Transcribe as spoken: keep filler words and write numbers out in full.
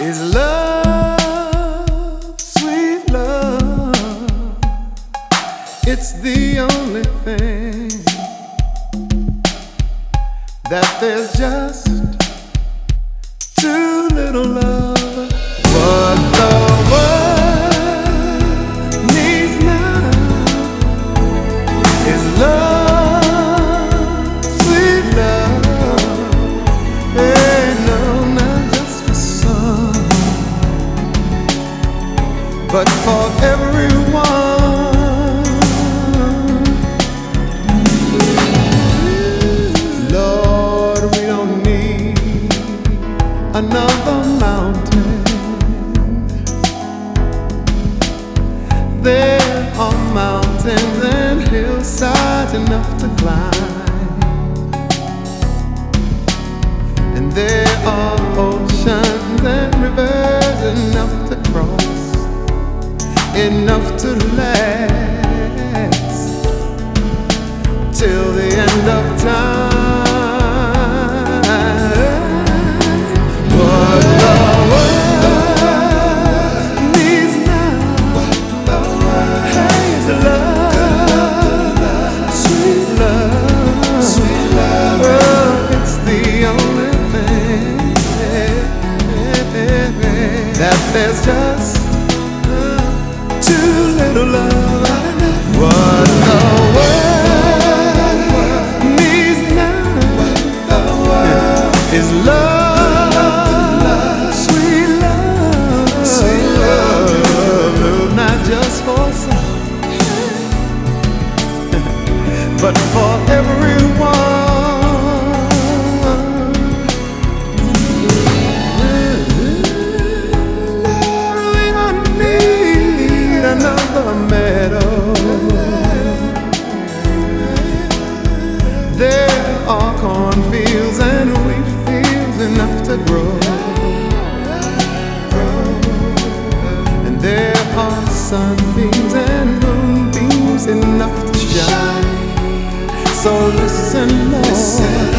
is love, sweet love. It's the only thing that there's just too little love. What the world needs now is love, sweet love. Hey, no, not just for some, but for everyone. Lord, we don't need another mountain. There are mountains and hillsides enough to climb, and there are oceans and rivers enough to cross, enough to last till the end of time. What the world needs now is love, sweet love, sweet love. Oh, it's the only thing that there's just too little love. What the world needs now is love, sweet love, sweet love. Not just for some, but for everyone. We don't need another meadow. There are cornfields and wheat fields enough to grow, and there are sunbeams and moonbeams enough to shine. So listen, Lord.